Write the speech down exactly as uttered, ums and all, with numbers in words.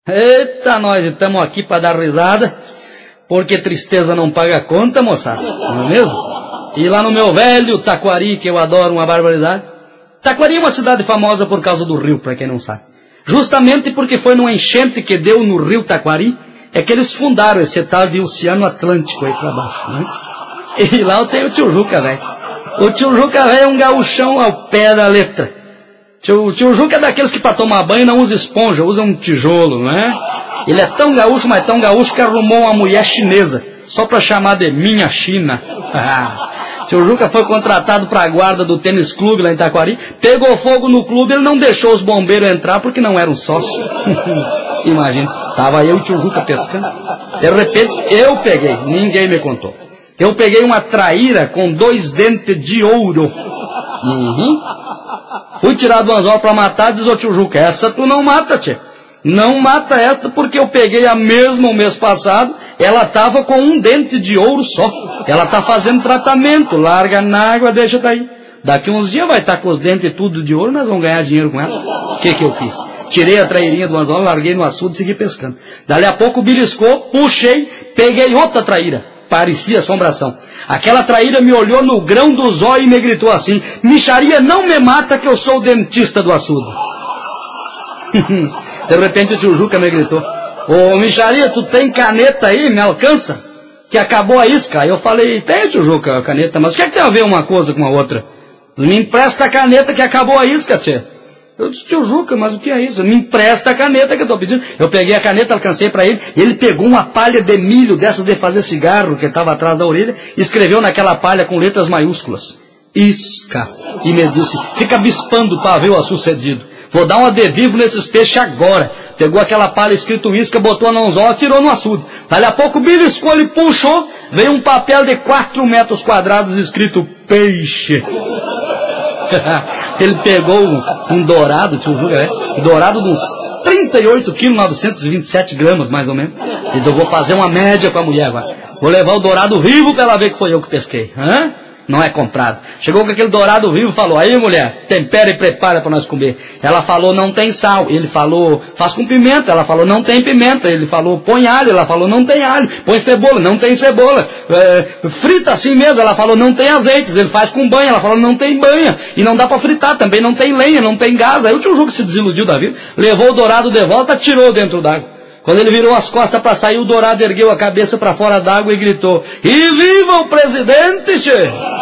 Eita, nós estamos aqui para dar risada, porque tristeza não paga conta, moçada, não é mesmo? E lá no meu velho Taquari, que eu adoro uma barbaridade. Taquari é uma cidade famosa por causa do rio, para quem não sabe. Justamente porque foi numa enchente que deu no rio Taquari, é que eles fundaram esse tal de Oceano Atlântico aí para baixo, né? E lá eu tenho o tio Juca, velho. O tio Juca, velho, é um gaúchão ao pé da letra. O tio Juca é daqueles que para tomar banho não usa esponja, usa um tijolo, não é? Ele é tão gaúcho, mas tão gaúcho que arrumou uma mulher chinesa, só para chamar de minha China. Tio Juca foi contratado para a guarda do tênis clube lá em Taquari, pegou fogo no clube, ele não deixou os bombeiros entrar porque não era um sócio. Imagina, tava eu e o tio Juca pescando. De repente eu peguei, ninguém me contou. Eu peguei uma traíra com dois dentes de ouro. Uhum. Fui tirar do anzol para matar, diz o tio Juca, essa tu não mata, tchê. Não mata esta porque eu peguei a mesma o mês passado, ela tava com um dente de ouro só. Ela tá fazendo tratamento, larga na água, deixa daí. Daqui uns dias vai estar tá com os dentes tudo de ouro, nós vamos ganhar dinheiro com ela. O que que eu fiz? Tirei a trairinha do anzol, larguei no açude e segui pescando. Dali a pouco beliscou, puxei, peguei outra traíra. Parecia assombração. Aquela traíra me olhou no grão do zóio e me gritou assim, micharia, não me mata que eu sou o dentista do açude. De repente o tio Juca me gritou, ô micharia, tu tem caneta aí, me alcança? Que acabou a isca. Aí eu falei, tem tio Juca, a caneta, mas o que é que tem a ver uma coisa com a outra? Me empresta a caneta que acabou a isca, tchê. Eu disse, tio Juca, mas o que é isso? Me empresta a caneta que eu tô pedindo. Eu peguei a caneta, alcancei para ele, ele pegou uma palha de milho dessas de fazer cigarro, que estava atrás da orelha, e escreveu naquela palha com letras maiúsculas, isca, e me disse, fica bispando para ver o sucedido. Vou dar uma de vivo nesses peixes agora. Pegou aquela palha escrito isca, botou no anzol, tirou no açude. Dali a pouco beliscou, ele puxou, veio um papel de quatro metros quadrados escrito peixe. Ele pegou um, um dourado, tio Juca, né? Um dourado de uns trinta e oito quilos, novecentos e vinte e sete gramas, mais ou menos. Ele disse, eu vou fazer uma média com a mulher agora. Vou levar o dourado vivo para ela ver que foi eu que pesquei. Hã? Não é comprado. Chegou com aquele dourado vivo e falou, aí mulher, tempera e prepara para nós comer. Ela falou, não tem sal. Ele falou, faz com pimenta. Ela falou, não tem pimenta. Ele falou, põe alho. Ela falou, não tem alho. Põe cebola. Não tem cebola. É, frita assim mesmo. Ela falou, não tem azeites. Ele faz com banha. Ela falou, não tem banha. E não dá para fritar. Também não tem lenha, não tem gás. Aí o tio Juca se desiludiu da vida. Levou o dourado de volta, tirou dentro d'água. Quando ele virou as costas para sair, o dourado ergueu a cabeça para fora d'água e gritou, e viva o presidente, che!